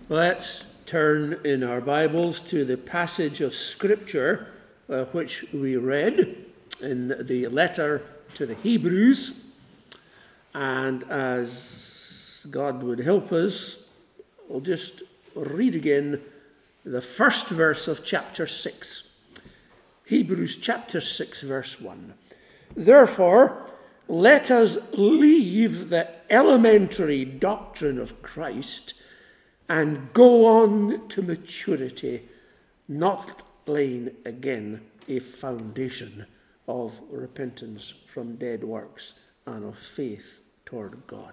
Let's turn in our Bibles to the passage of Scripture which we read in the letter to the Hebrews. And as God would help us, we'll just read again the first verse of chapter 6. Hebrews chapter 6, verse 1. Therefore, let us leave the elementary doctrine of Christ and go on to maturity, not laying again a foundation of repentance from dead works and of faith toward God.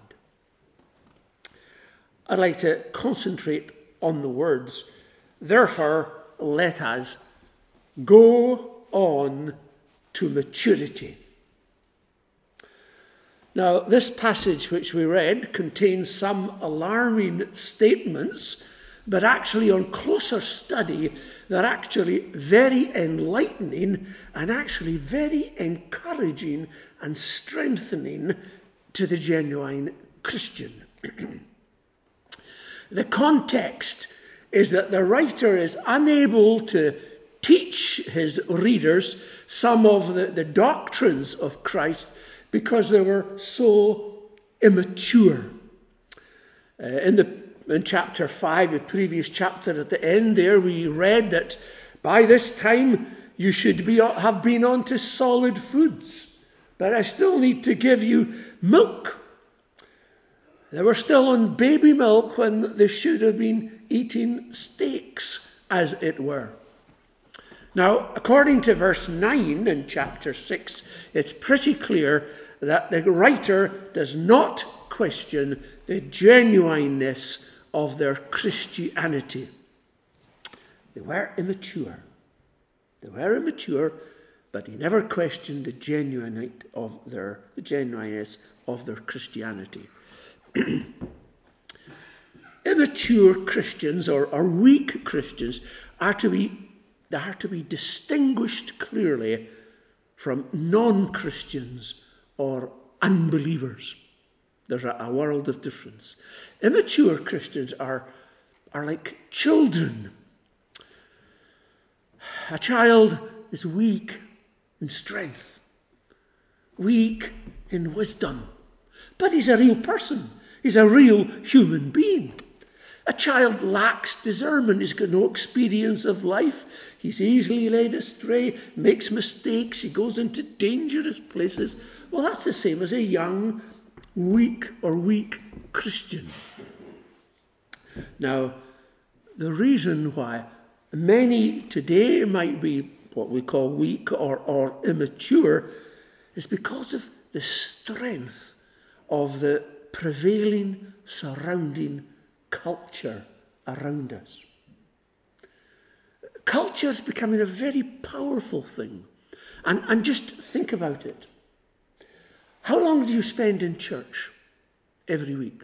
I'd like to concentrate on the words, therefore let us go on to maturity. Now, this passage which we read contains some alarming statements, but actually on closer study, they're actually very enlightening and actually very encouraging and strengthening to the genuine Christian. The context is that the writer is unable to teach his readers some of the doctrines of Christ because they were so immature. In chapter 5, the previous chapter at the end there, we read that by this time you should have been on to solid foods, but I still need to give you milk. They were still on baby milk when they should have been eating steaks, as it were. Now, according to verse 9 in chapter 6, it's pretty clear that the writer does not question the genuineness of their Christianity. They were immature. But he never questioned the genuineness of their Christianity. Immature Christians or weak Christians are to be distinguished clearly from non-Christians or unbelievers. There's a world of difference. Immature Christians are like children. A child is weak in strength, weak in wisdom, but he's a real person. He's a real human being. A child lacks discernment. He's got no experience of life. He's easily led astray, makes mistakes. He goes into dangerous places. Well, that's the same as a young, weak Christian. Now, the reason why many today might be what we call weak or immature is because of the strength of the prevailing, surrounding culture around us. Culture is becoming a very powerful thing. And just think about it. How long do you spend in church every week?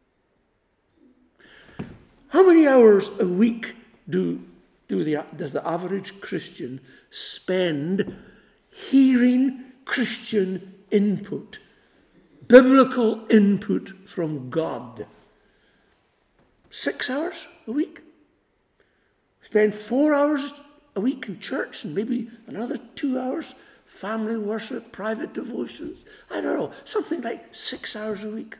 How many hours a week does the average Christian spend hearing Christian input, biblical input from God? 6 hours a week? Spend 4 hours a week in church and maybe another 2 hours family worship, private devotions. I don't know, something like 6 hours a week.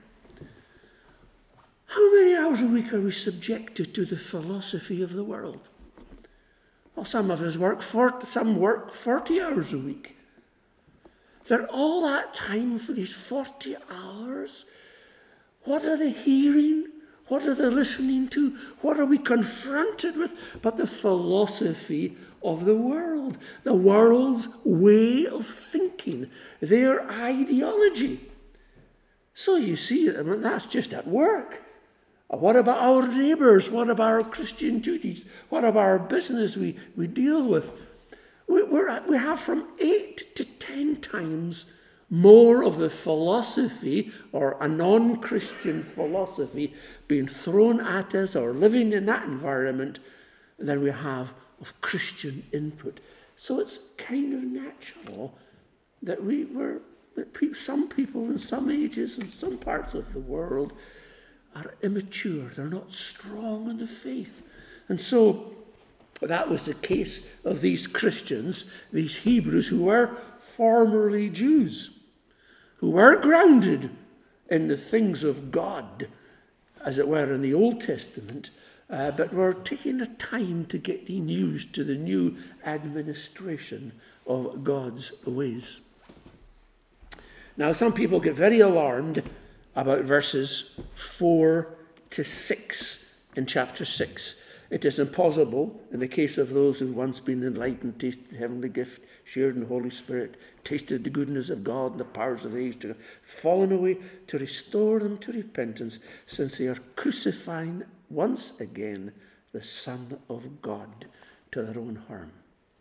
How many hours a week are we subjected to the philosophy of the world? Well, some of us work 40 hours a week. They're all that time for these 40 hours. What are they hearing? What are they listening to? What are we confronted with? But the philosophy of the world, the world's way of thinking, their ideology. So you see, that's just at work. What about our neighbours? What about our Christian duties? What about our business we deal with? We have from 8 to 10 times more of the philosophy or a non-Christian philosophy being thrown at us or living in that environment than we have of Christian input. So it's kind of natural that some people in some ages in some parts of the world are immature. They're not strong in the faith. And so that was the case of these Christians, these Hebrews who were formerly Jews, who were grounded in the things of God, as it were, in the Old Testament, but were taking a time to get used to the new administration of God's ways. Now, some people get very alarmed about verses 4 to 6 in chapter 6. It is impossible, in the case of those who've once been enlightened, tasted the heavenly gift, shared in the Holy Spirit, tasted the goodness of God and the powers of the age to have fallen away, to restore them to repentance, since they are crucifying once again the Son of God to their own harm.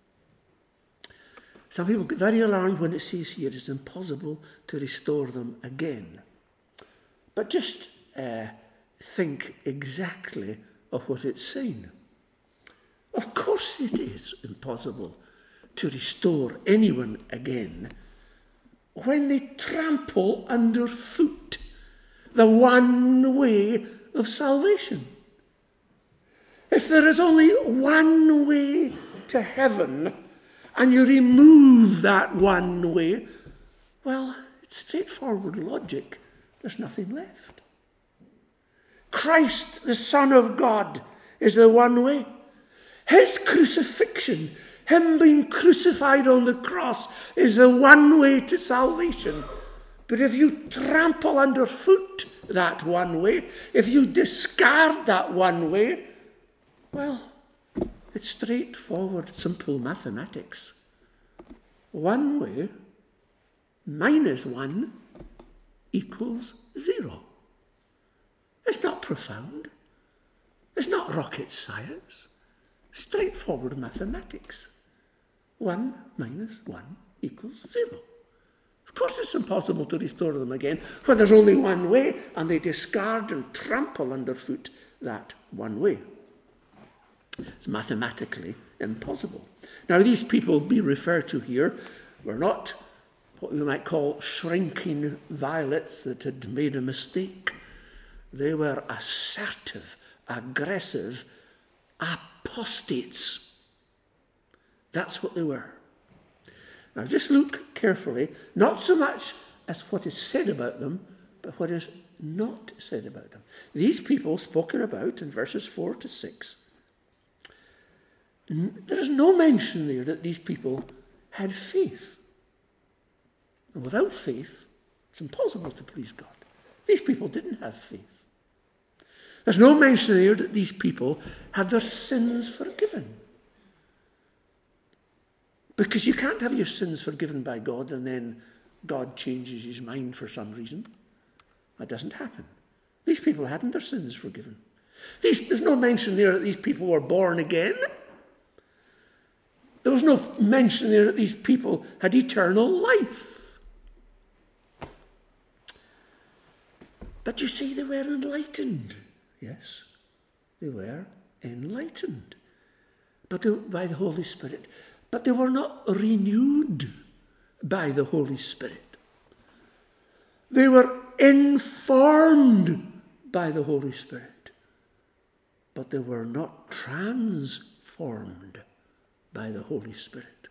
Some people get very alarmed when it says here it's impossible to restore them again. But just think exactly of what it's saying. Of course it is impossible to restore anyone again when they trample underfoot the one way of salvation. If there is only one way to heaven and you remove that one way, well, it's straightforward logic. There's nothing left. Christ, the Son of God, is the one way. His crucifixion, him being crucified on the cross, is the one way to salvation. But if you trample underfoot that one way, if you discard that one way, well, it's straightforward, simple mathematics. One way minus one equals 0. It's not profound. It's not rocket science. Straightforward mathematics. 1 minus 1 equals 0. Of course it's impossible to restore them again when there's only one way and they discard and trample underfoot that one way. It's mathematically impossible. Now, these people be referred to here were not what we might call shrinking violets that had made a mistake. They were assertive, aggressive apostates. That's what they were. Now, just look carefully, not so much as what is said about them, but what is not said about them. These people spoken about in verses 4 to 6, there is no mention there that these people had faith. And without faith, it's impossible to please God. These people didn't have faith. There's no mention there that these people had their sins forgiven. Because you can't have your sins forgiven by God and then God changes his mind for some reason. That doesn't happen. These people hadn't their sins forgiven. There's no mention there that these people were born again. There was no mention there that these people had eternal life. But you see, they were enlightened. Yes, they were enlightened by the Holy Spirit. But they were not renewed by the Holy Spirit. They were informed by the Holy Spirit. But they were not transformed by the Holy Spirit.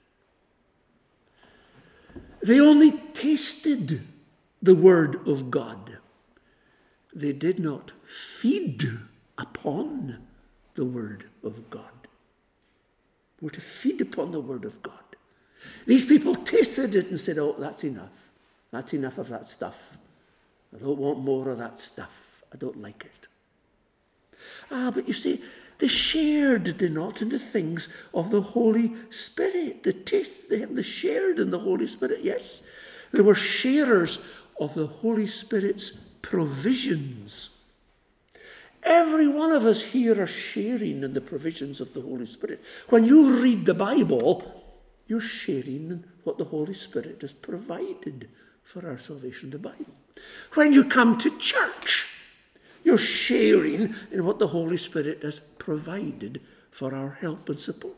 They only tasted the Word of God. They did not feed upon the Word of God. We're to feed upon the Word of God. These people tasted it and said, oh, that's enough. That's enough of that stuff. I don't want more of that stuff. I don't like it. But you see, they shared, did they not, in the things of the Holy Spirit. They shared in the Holy Spirit, yes. They were sharers of the Holy Spirit's provisions. Every one of us here are sharing in the provisions of the Holy Spirit. When you read the Bible, you're sharing in what the Holy Spirit has provided for our salvation, the Bible. When you come to church, you're sharing in what the Holy Spirit has provided for our help and support.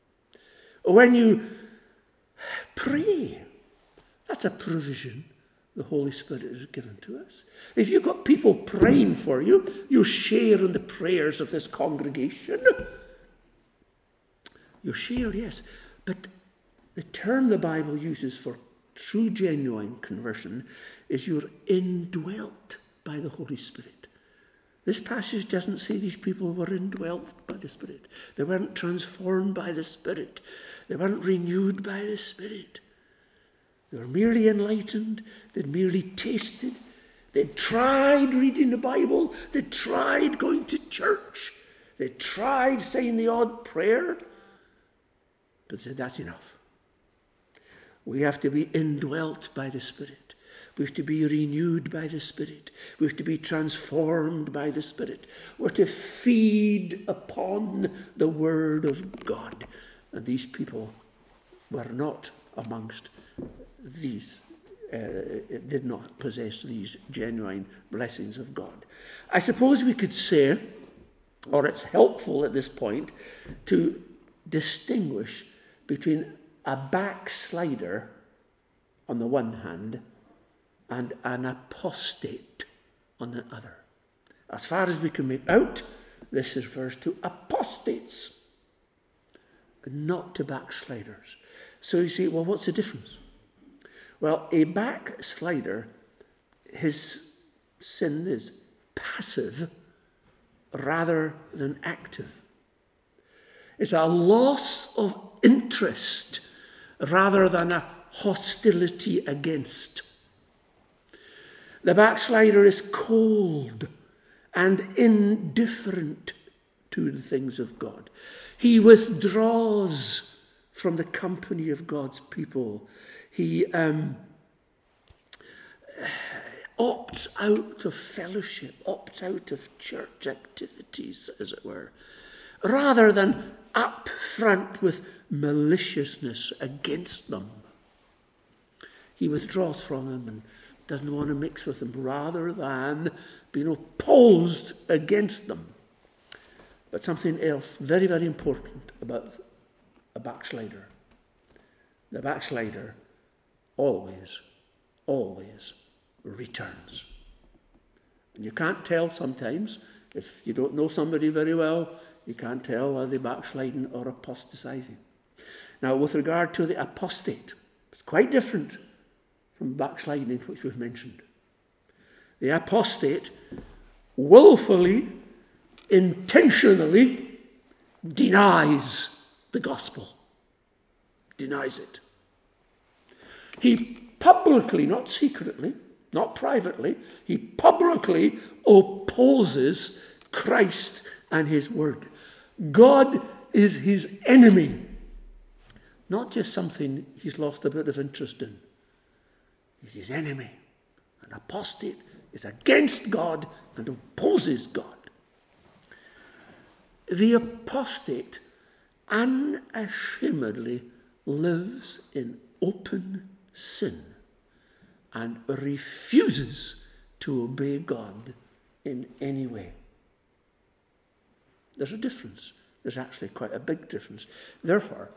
When you pray, that's a provision the Holy Spirit is given to us. If you've got people praying for you, you share in the prayers of this congregation. You share, yes. But the term the Bible uses for true, genuine conversion is you're indwelt by the Holy Spirit. This passage doesn't say these people were indwelt by the Spirit. They weren't transformed by the Spirit. They weren't renewed by the Spirit. They were merely enlightened. They'd merely tasted. They'd tried reading the Bible. They'd tried going to church. They'd tried saying the odd prayer. But said, that's enough. We have to be indwelt by the Spirit. We have to be renewed by the Spirit. We have to be transformed by the Spirit. We're to feed upon the Word of God. And these people were not amongst these, did not possess these genuine blessings of God. I suppose we could say, or it's helpful at this point, to distinguish between a backslider on the one hand and an apostate on the other. As far as we can make out, this refers to apostates, not to backsliders. So you say, well, what's the difference? Well, a backslider, his sin is passive rather than active. It's a loss of interest rather than a hostility against. The backslider is cold and indifferent to the things of God. He withdraws from the company of God's people. He opts out of fellowship, opts out of church activities, as it were, rather than up front with maliciousness against them. He withdraws from them and doesn't want to mix with them, rather than being opposed against them. But something else very, very important about a backslider. The backslider always returns. And you can't tell sometimes, if you don't know somebody very well, you can't tell whether they're backsliding or apostatizing. Now, with regard to the apostate, it's quite different from backsliding, which we've mentioned. The apostate willfully, intentionally denies the gospel. Denies it. He publicly, not secretly, not privately, he publicly opposes Christ and his word. God is his enemy, not just something he's lost a bit of interest in. He's his enemy. An apostate is against God and opposes God. The apostate unashamedly lives in open sin and refuses to obey God in any way. There's a difference. There's actually quite a big difference. Therefore,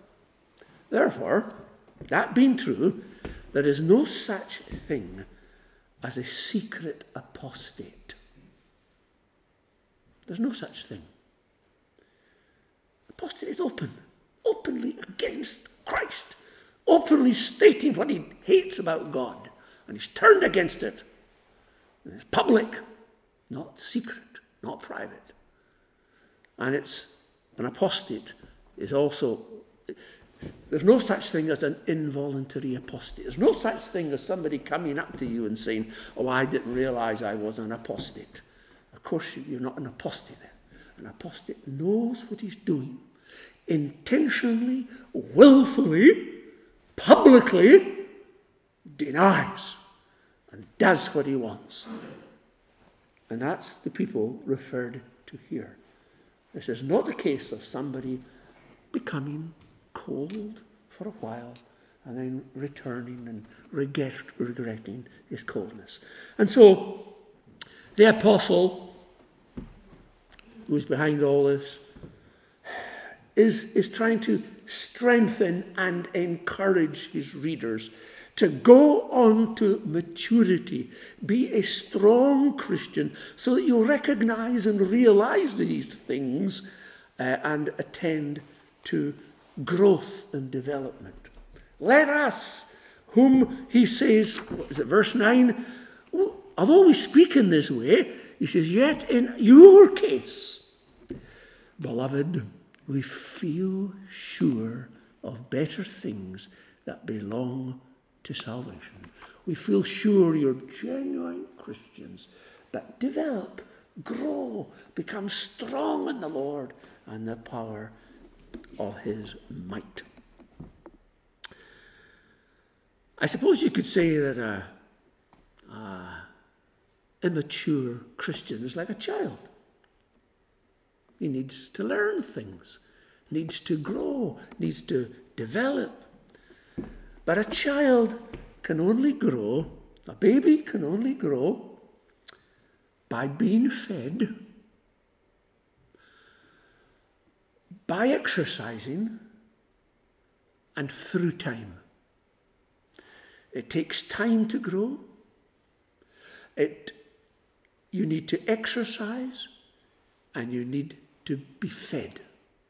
that being true, there is no such thing as a secret apostate. There's no such thing. Apostate is openly against Christ, openly stating what he hates about God, and he's turned against it. And it's public, not secret, not private. And it's an apostate is also, there's no such thing as an involuntary apostate. There's no such thing as somebody coming up to you and saying, oh, I didn't realize I was an apostate. Of course, you're not an apostate then. An apostate knows what he's doing. Intentionally, willfully, publicly denies and does what he wants. And that's the people referred to here. This is not the case of somebody becoming cold for a while and then returning and regretting his coldness. And so the apostle who's behind all this is trying to strengthen and encourage his readers to go on to maturity. Be a strong Christian so that you recognize and realize these things and attend to growth and development. Let us, whom he says, what is it, verse 9? Although we speak in this way, he says, yet in your case, beloved, we feel sure of better things that belong to salvation. We feel sure you're genuine Christians, but develop, grow, become strong in the Lord and the power of his might. I suppose you could say that a immature Christian is like a child. He needs to learn things, needs to grow, needs to develop. But a child can only grow, a baby can only grow by being fed, by exercising, and through time. It takes time to grow. You need to exercise, and you need to be fed.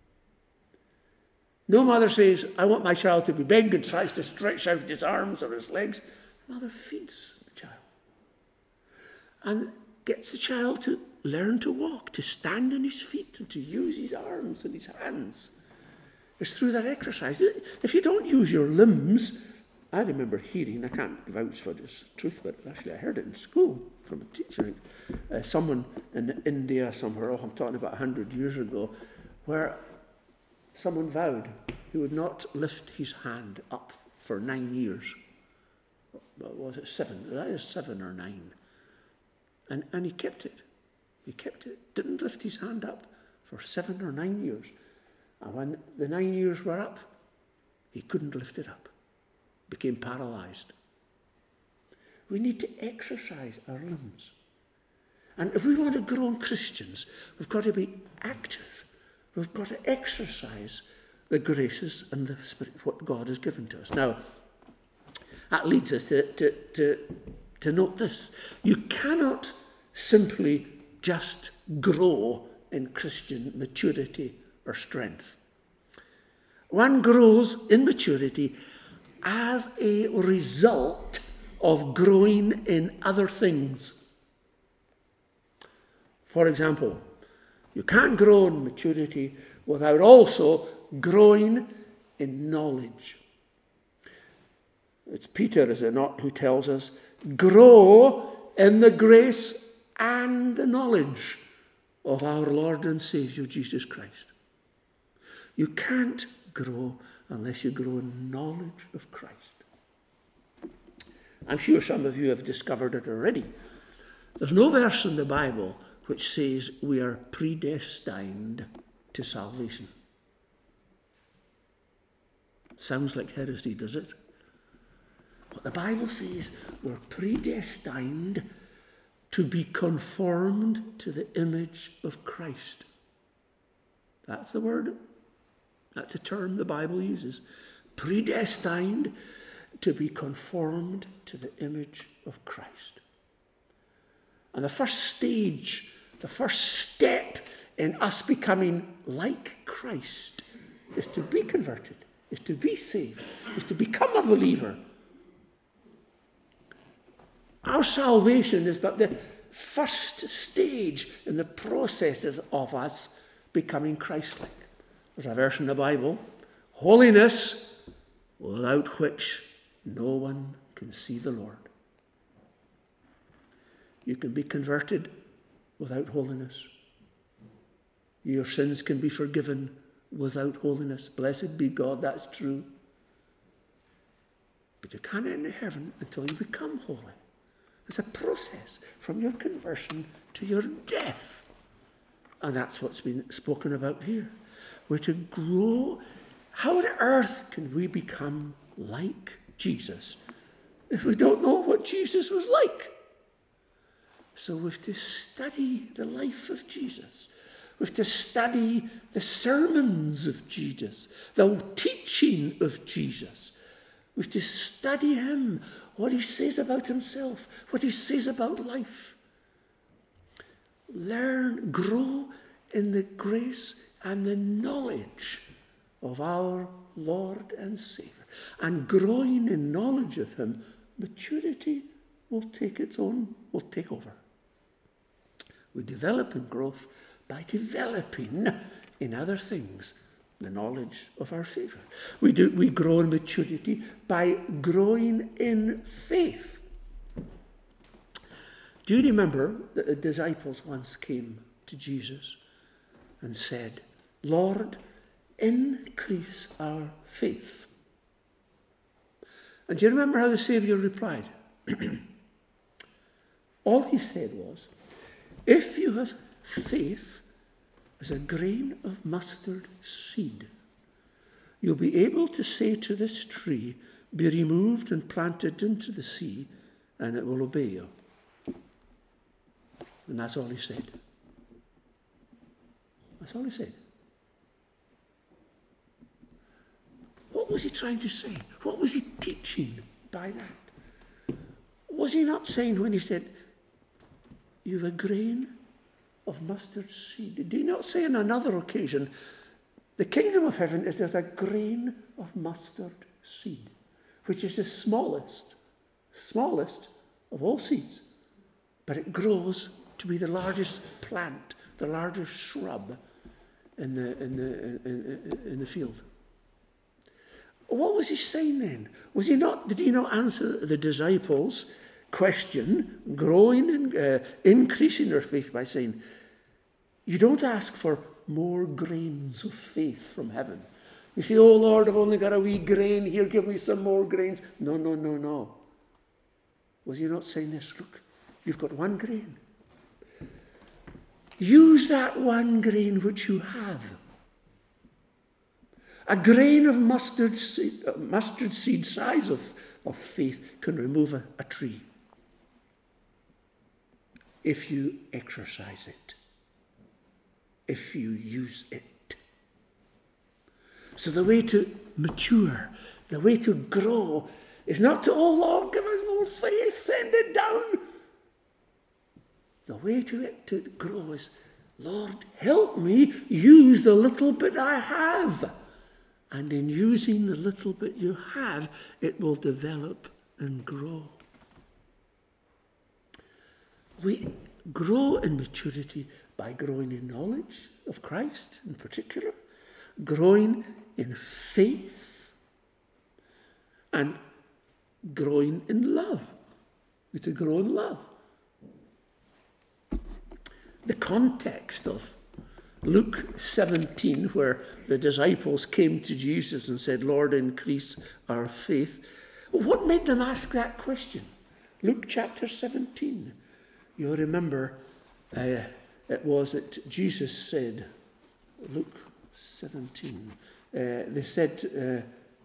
No mother says, I want my child to be big, and tries to stretch out his arms or his legs. Mother feeds the child and gets the child to learn to walk, to stand on his feet, and to use his arms and his hands. It's through that exercise. If you don't use your limbs, I remember hearing, I can't vouch for this truth, but actually I heard it in school from a teacher. Someone in India somewhere, I'm talking about 100 years ago, where someone vowed he would not lift his hand up for 9 years. What was it, 7? That is 7 or 9. And he kept it. He kept it. Didn't lift his hand up for 7 or 9 years. And when the 9 years were up, he couldn't lift it up. Became paralyzed. We need to exercise our limbs. And if we want to grow in Christians, we've got to be active. We've got to exercise the graces and the Spirit, what God has given to us. Now, that leads us to note this. You cannot simply just grow in Christian maturity or strength. One grows in maturity as a result of growing in other things. For example, you can't grow in maturity without also growing in knowledge. It's Peter, is it not, who tells us, grow in the grace and the knowledge of our Lord and Saviour, Jesus Christ. You can't grow unless you grow in knowledge of Christ. I'm sure some of you have discovered it already. There's no verse in the Bible which says we are predestined to salvation. Sounds like heresy, does it? What the Bible says, we're predestined to be conformed to the image of Christ. That's the word. That's a term the Bible uses. Predestined to be conformed to the image of Christ. And the first stage, the first step in us becoming like Christ is to be converted, is to be saved, is to become a believer. Our salvation is but the first stage in the processes of us becoming Christ-like. There's a verse in the Bible, holiness without which no one can see the Lord. You can be converted without holiness. Your sins can be forgiven without holiness. Blessed be God, that's true. But you can't enter heaven until you become holy. It's a process from your conversion to your death. And that's what's been spoken about here. We're to grow. How on earth can we become like Jesus if we don't know what Jesus was like? So we have to study the life of Jesus. We have to study the sermons of Jesus, the teaching of Jesus. We've to study him, what he says about himself, what he says about life. Learn, grow in the grace and the knowledge of our Lord and Saviour. And growing in knowledge of him, maturity will take over. We develop in growth by developing in other things the knowledge of our Saviour. We grow in maturity by growing in faith. Do you remember that the disciples once came to Jesus and said, Lord, increase our faith? And do you remember how the Saviour replied? All he said was, if you have faith as a grain of mustard seed, you'll be able to say to this tree, be removed and planted into the sea, and it will obey you. And that's all he said. That's all he said. What was he trying to say? What was he teaching by that? Was he not saying when he said, you've a grain of mustard seed? Did he not say on another occasion, the kingdom of heaven is as a grain of mustard seed, which is the smallest of all seeds, but it grows to be the largest plant, the largest shrub in the field. What was he saying then? Did he not answer the disciples' question, growing and increasing their faith by saying, you don't ask for more grains of faith from heaven. You say, oh Lord, I've only got a wee grain here, give me some more grains. No. Was he not saying this? Look, you've got one grain. Use that one grain which you have. A grain of mustard seed size of faith can remove a tree if you exercise it, if you use it. So the way to mature, the way to grow is not to, oh Lord, give us more faith, send it down. The way to grow is, Lord, help me use the little bit I have. And in using the little bit you have, it will develop and grow. We grow in maturity by growing in knowledge of Christ in particular, growing in faith, and growing in love. We're to grow in love. The context of Luke 17, where the disciples came to Jesus and said, Lord, increase our faith. What made them ask that question? Luke chapter 17. You'll remember it was that Jesus said, Luke 17, they said,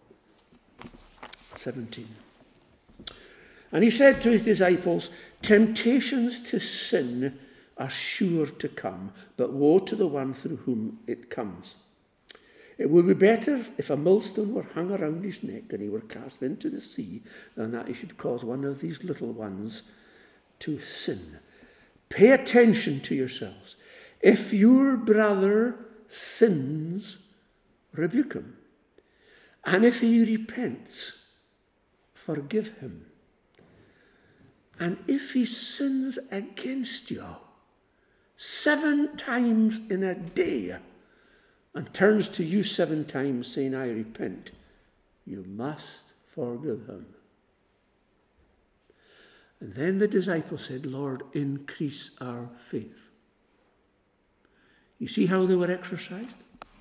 17. And he said to his disciples, temptations to sin are sure to come, but woe to the one through whom it comes. It would be better if a millstone were hung around his neck and he were cast into the sea than that he should cause one of these little ones to sin. Pay attention to yourselves. If your brother sins, rebuke him. And if he repents, forgive him. And if he sins against you 7 times in a day and turns to you 7 times saying, I repent, you must forgive him. And then the disciples said, Lord, increase our faith. You see how they were exercised?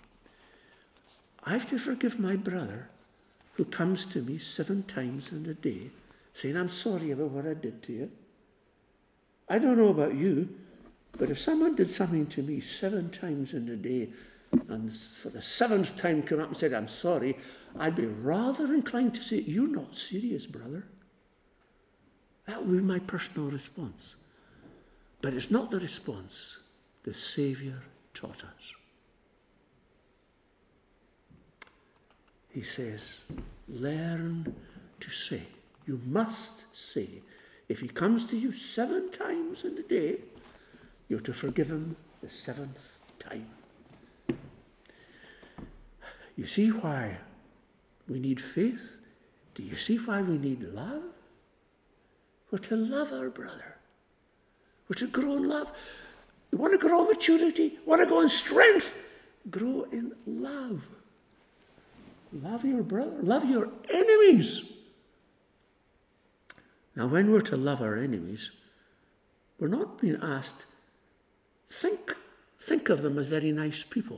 I have to forgive my brother who comes to me 7 times in a day saying, I'm sorry about what I did to you. I don't know about you, but if someone did something to me 7 times in a day and for the 7th time come up and said, I'm sorry, I'd be rather inclined to say, you're not serious, brother. That would be my personal response. But it's not the response the Saviour taught us. He says, learn to say. You must say. If he comes to you 7 times in the day, you're to forgive him the 7th time. You see why we need faith? Do you see why we need love? We're to love our brother. We're to grow in love. You want to grow in maturity? Want to grow in strength? Grow in love. Love your brother. Love your enemies. Now, when we're to love our enemies, we're not being asked, think of them as very nice people.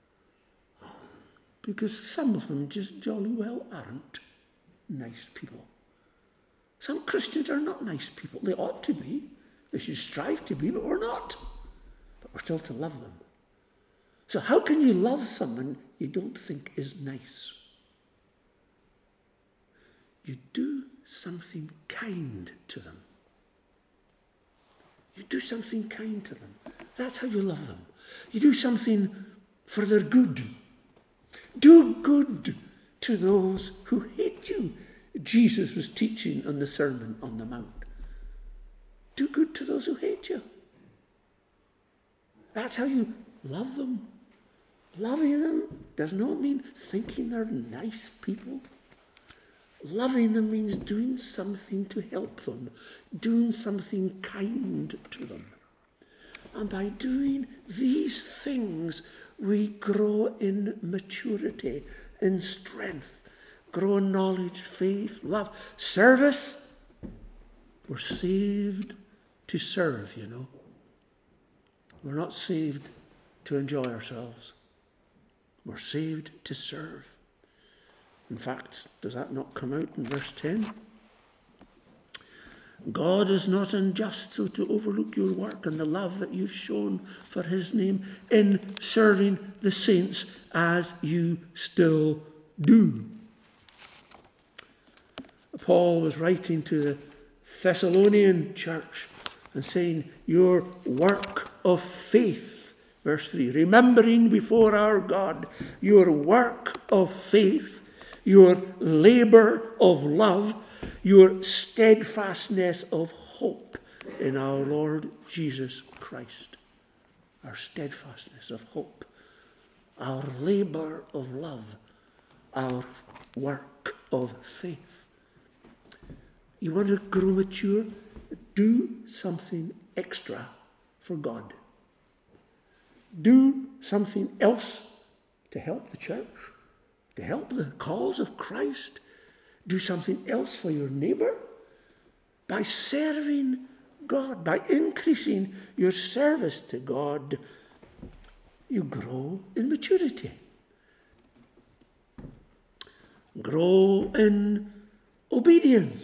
Because some of them just jolly well aren't nice people. Some Christians are not nice people. They ought to be. They should strive to be, but we're not. But we're still to love them. So how can you love someone you don't think is nice? You do something kind to them. You do something kind to them. That's how you love them. You do something for their good. Do good to those who hate you. Jesus was teaching on the Sermon on the Mount. Do good to those who hate you. That's how you love them. Loving them does not mean thinking they're nice people. Loving them means doing something to help them, doing something kind to them. And by doing these things, we grow in maturity, in strength, grow in knowledge, faith, love, service. We're saved to serve, you know. We're not saved to enjoy ourselves. We're saved to serve. In fact, does that not come out in verse 10? God is not unjust so to overlook your work and the love that you've shown for his name in serving the saints as you still do. Paul was writing to the Thessalonian church and saying, your work of faith, verse 3, remembering before our God your work of faith, your labour of love, your steadfastness of hope in our Lord Jesus Christ. Our steadfastness of hope, our labour of love, our work of faith. You want to grow mature? Do something extra for God. Do something else to help the church, to help the cause of Christ. Do something else for your neighbour. By serving God, by increasing your service to God, you grow in maturity. Grow in obedience.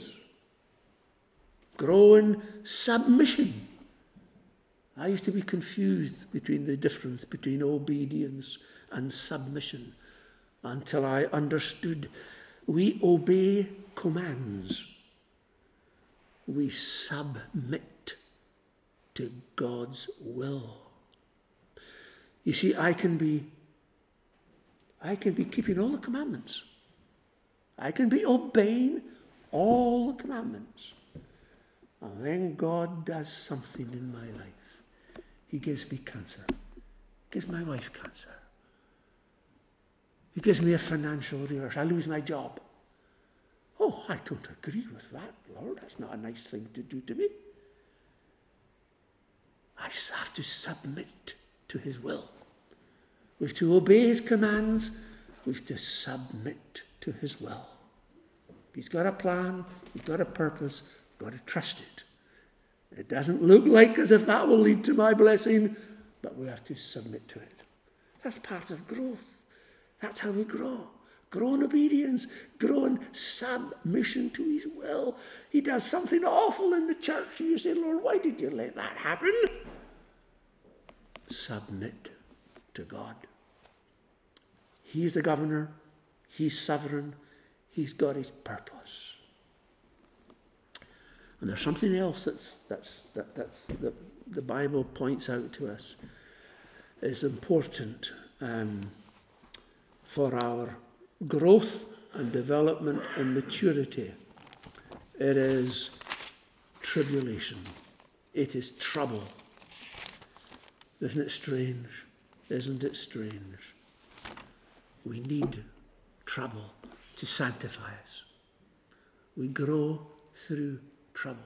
Grow in submission. I used to be confused between the difference between obedience and submission until I understood we obey commands. We submit to God's will. You see, I can be keeping all the commandments. I can be obeying all the commandments. And then God does something in my life. He gives me cancer. He gives my wife cancer. He gives me a financial reverse. I lose my job. Oh, I don't agree with that, Lord. That's not a nice thing to do to me. I have to submit to his will. We've to obey his commands. We've to submit to his will. He's got a plan. He's got a purpose. We've got to trust it. It doesn't look like as if that will lead to my blessing, but we have to submit to it. That's part of growth. That's how we grow. Grow in obedience. Grow in submission to his will. He does something awful in the church, and you say, Lord, why did you let that happen? Submit to God. He's the governor. He's sovereign. He's got his purpose. And there's something else that the Bible points out to us is important for our growth and development and maturity. It is tribulation. It is trouble. Isn't it strange? Isn't it strange? We need trouble to sanctify us. We grow through trouble.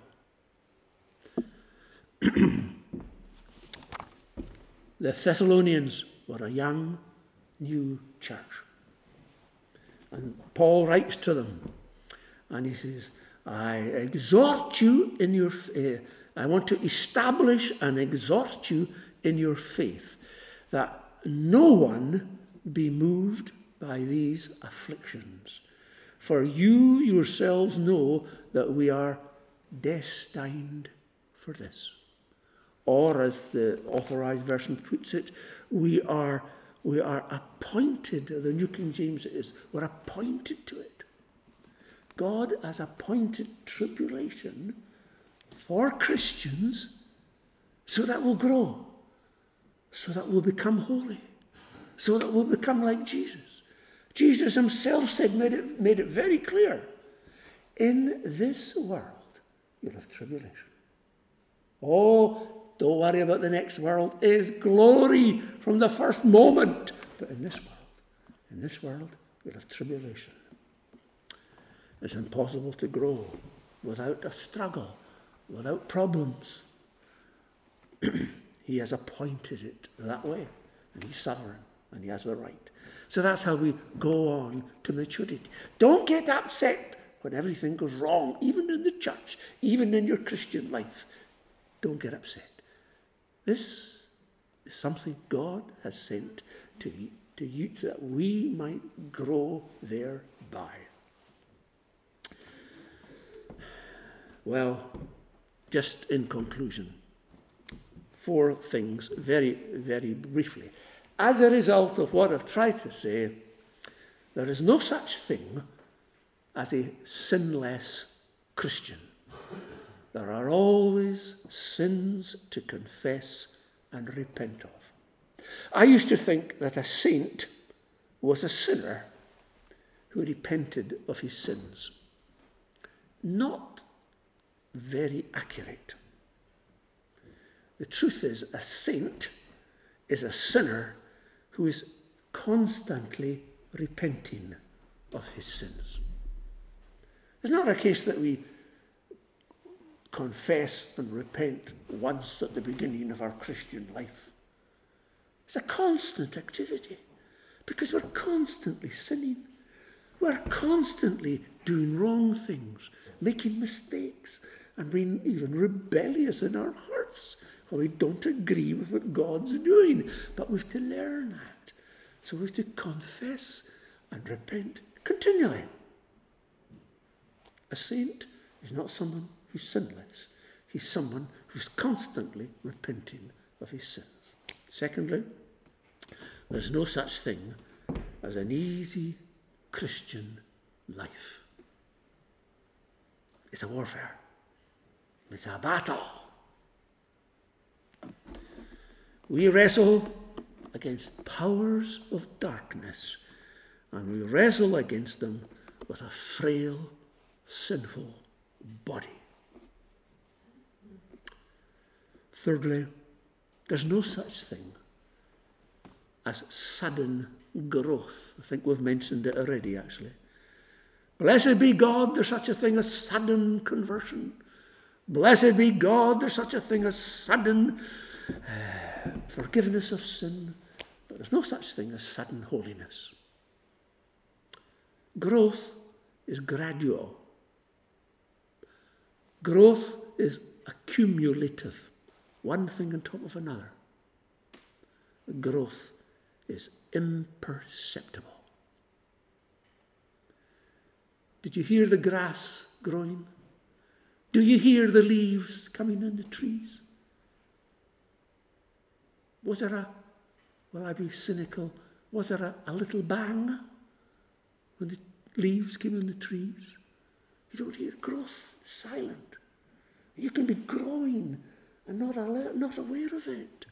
The Thessalonians were a young, new church. And Paul writes to them, and he says, I exhort you in your I want to establish and exhort you in your faith, that no one be moved by these afflictions. For you yourselves know that we are destined for this. Or, as the Authorized Version puts it, we are appointed. The New King James it is. We're appointed to it. God has appointed tribulation for Christians so that we'll grow, so that we'll become holy, so that we'll become like Jesus. Jesus himself said, made it very clear, in this world you'll have tribulation. Oh, don't worry about the next world. It is glory from the first moment. But in this world, you'll have tribulation. It's impossible to grow without a struggle, without problems. He has appointed it that way, and he's sovereign, and he has the right. So that's how we go on to maturity. Don't get upset when everything goes wrong, even in the church, even in your Christian life. Don't get upset. This is something God has sent to you that we might grow thereby. Well, just in conclusion, 4 things very, very briefly. As a result of what I've tried to say, there is no such thing as a sinless Christian. There are always sins to confess and repent of. I used to think that a saint was a sinner who repented of his sins. Not very accurate. The truth is, a saint is a sinner who is constantly repenting of his sins. It's not a case that we confess and repent once at the beginning of our Christian life. It's a constant activity because we're constantly sinning. We're constantly doing wrong things, making mistakes, and being even rebellious in our hearts when we don't agree with what God's doing. But we've to learn that. So we've to confess and repent continually. A saint is not someone who's sinless. He's someone who's constantly repenting of his sins. Secondly, there's no such thing as an easy Christian life. It's a warfare. It's a battle. We wrestle against powers of darkness, and we wrestle against them with a frail, sinful body. Thirdly, there's no such thing as sudden growth. I think we've mentioned it already, actually. Blessed be God, there's such a thing as sudden conversion. Blessed be God, there's such a thing as sudden forgiveness of sin. But there's no such thing as sudden holiness. Growth is gradual. Growth is accumulative. One thing on top of another. Growth is imperceptible. Did you hear the grass growing? Do you hear the leaves coming on the trees? Was there will I be cynical, was there a little bang when the leaves came on the trees? You don't hear growth, it's silent. You can be growing and not aware of it.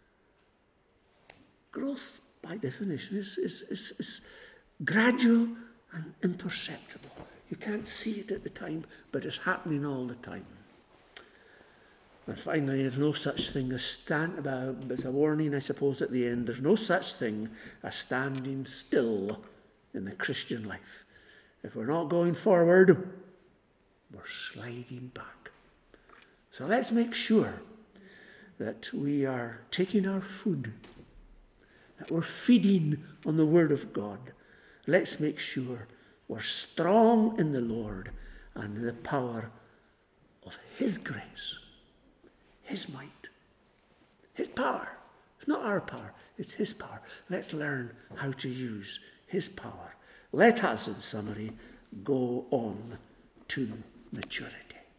Growth, by definition, is gradual and imperceptible. You can't see it at the time, but it's happening all the time. And finally, there's no such thing as it's a warning, I suppose, at the end. There's no such thing as standing still in the Christian life. If we're not going forward, we're sliding back. So let's make sure that we are taking our food, that we're feeding on the Word of God. Let's make sure we're strong in the Lord and the power of His grace, His might, His power. It's not our power, it's His power. Let's learn how to use His power. Let us, in summary, go on to maturity.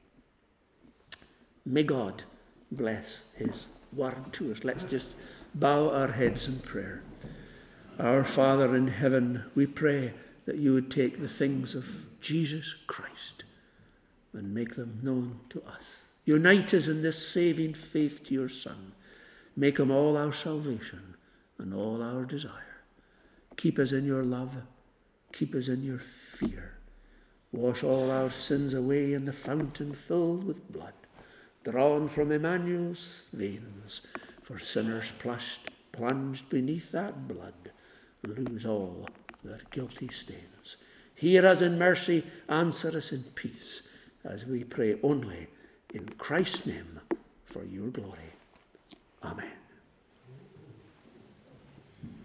May God bless His word to us. Let's just bow our heads in prayer. Our Father in heaven, we pray that you would take the things of Jesus Christ and make them known to us. Unite us in this saving faith to your Son. Make him all our salvation and all our desire. Keep us in your love. Keep us in your fear. Wash all our sins away in the fountain filled with blood, drawn from Emmanuel's veins, for sinners plunged beneath that blood lose all their guilty stains. Hear us in mercy, answer us in peace, as we pray only in Christ's name for your glory. Amen.